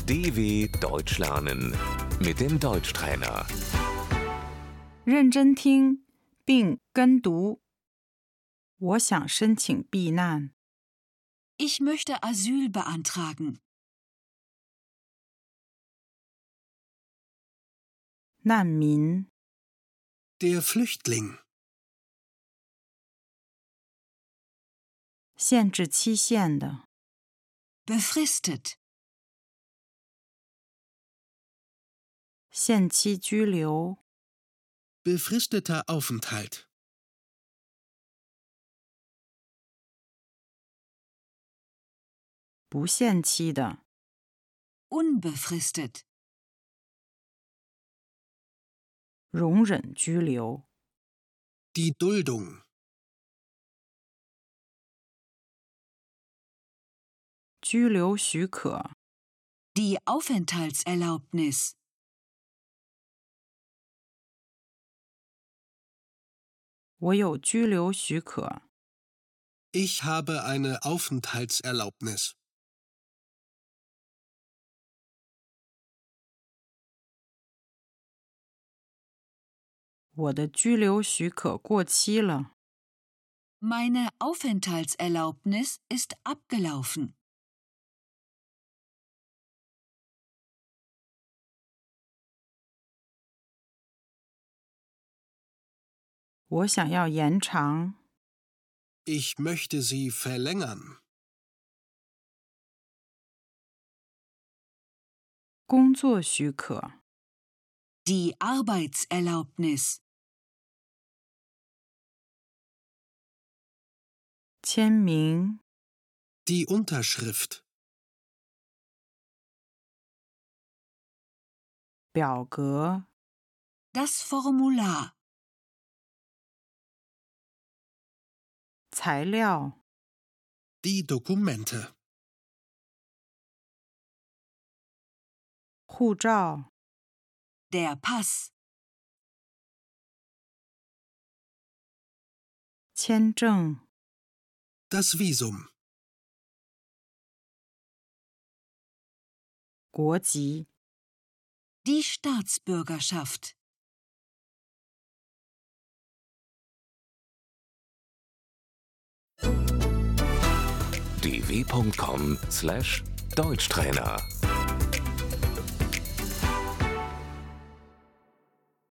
DW Deutsch lernen mit dem Deutschtrainer. 认真听并跟读。我想申请避难。 Ich möchte Asyl beantragen. 难民、 Der Flüchtling. 限制期限的、 Befristet. 限期居留、 Befristeter Aufenthalt. 不限期的、 Unbefristet. 容忍居留、 Die Duldung. 居留许可、 Die Aufenthaltserlaubnis. 我有居留许可。 Ich habe eine Aufenthaltserlaubnis. 我的居留许可过期了。 Meine Aufenthaltserlaubnis ist abgelaufen. 我想要延长。 Ich möchte sie verlängern. 工作许可、 Die Arbeitserlaubnis. 签名、 Die Unterschrift. 表格、 Das Formular. 材料、 Die Dokumente. 护照、 Der Pass. 签证、 Das Visum. 国籍。 Die Staatsbürgerschaft. dw.com/Deutschtrainer